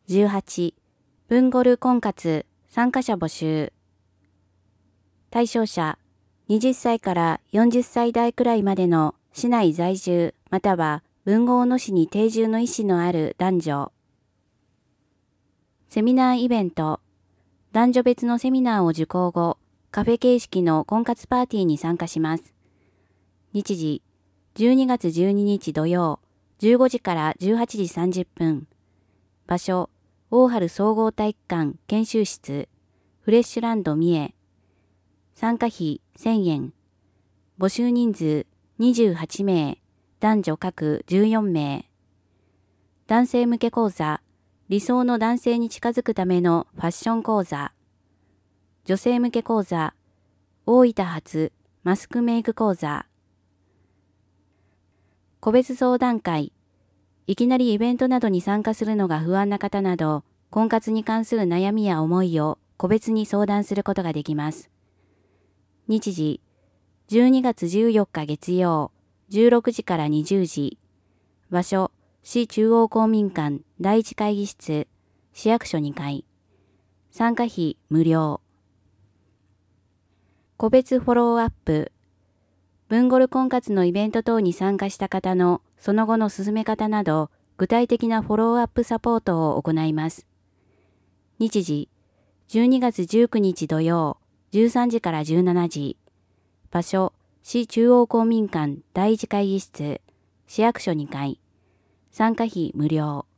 18、文ゴル婚活参加者募集。対象者、20歳から40歳代くらいまでの市内在住または豊後大野市に定住の意思のある男女。セミナーイベント。男女別のセミナーを受講後、カフェ形式の婚活パーティーに参加します。日時、12月12日土曜、15時から18時30分。場所、大原総合体育館研修室、フレッシュランド三重。参加費1000円。募集人数28名、男女各14名。男性向け講座、理想の男性に近づくためのファッション講座。女性向け講座、大分発マスクメイク講座。個別相談会。いきなりイベントなどに参加するのが不安な方など、婚活に関する悩みや思いを個別に相談することができます。日時、12月14日月曜、16時から20時。場所、市中央公民館第一会議室、市役所2階。参加費無料。個別フォローアップ。文ゴル婚活のイベント等に参加した方のその後の進め方など、具体的なフォローアップサポートを行います。日時、12月19日土曜、13時から17時。場所、市中央公民館第一会議室、市役所2階。参加費無料。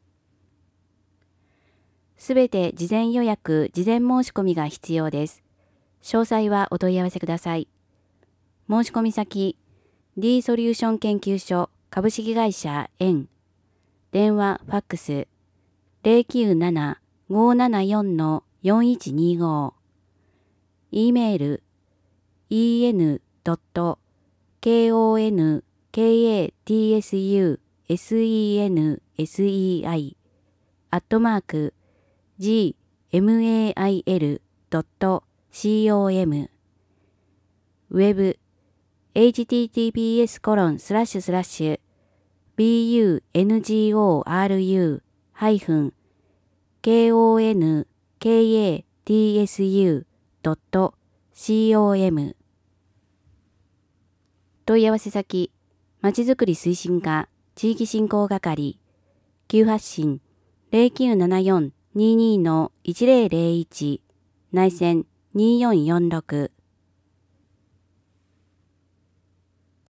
すべて事前予約、事前申し込みが必要です。詳細はお問い合わせください。申し込み先、D ソリューション研究所株式会社円。電話、ファックス、097-574-4125。e メール、en.katsusensei@gmail.com。 ウェブ、https://bungoru-kaktsu.com。 問い合わせ先、まちづくり推進課地域振興係、急発進 0974-22-1001 内線2446